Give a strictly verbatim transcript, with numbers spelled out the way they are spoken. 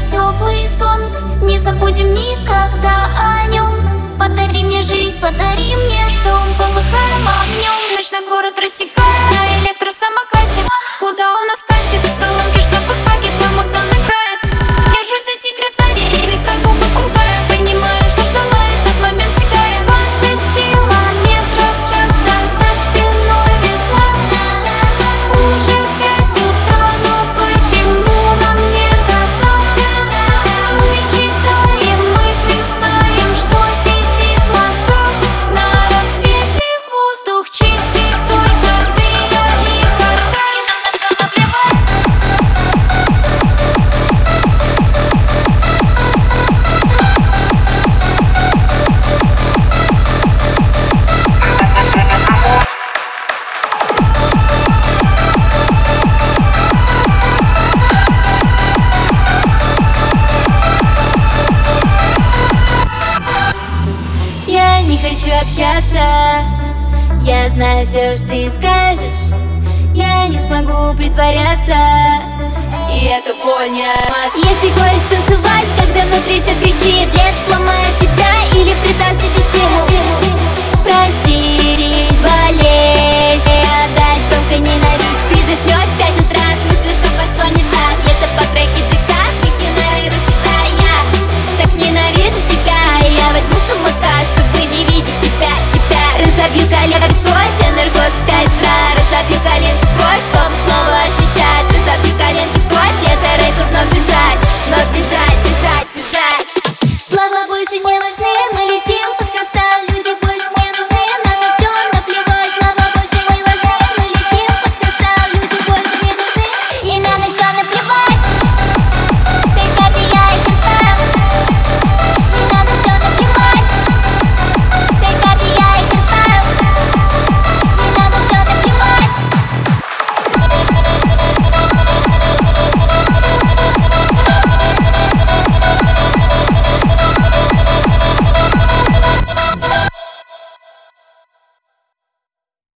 теплый сон. Не забудем никогда о нем. Подари мне жизнь, подари мне дом. Полыхаем огнем, ночной город рассекаем на электросамокате. Куда он нас катит? Целунки, чтобы пакет, мой музон играет. Держусь за тебя сзади, и слегка губы кусаю. Понимаю, что ждала этот момент всегда. Я двадцать километров в час, а за спиной весна. Уже пять утра, но почему нам не до сна? Мы читаем мысли, знаем, что сидит Москва. На рассвете воздух чистый, только ты, я и Хацай. Я не хочу общаться. Я знаю все, что ты скажешь. Я не смогу притворяться, и это боль не. Если хочешь танцевать, когда внутри все кричит,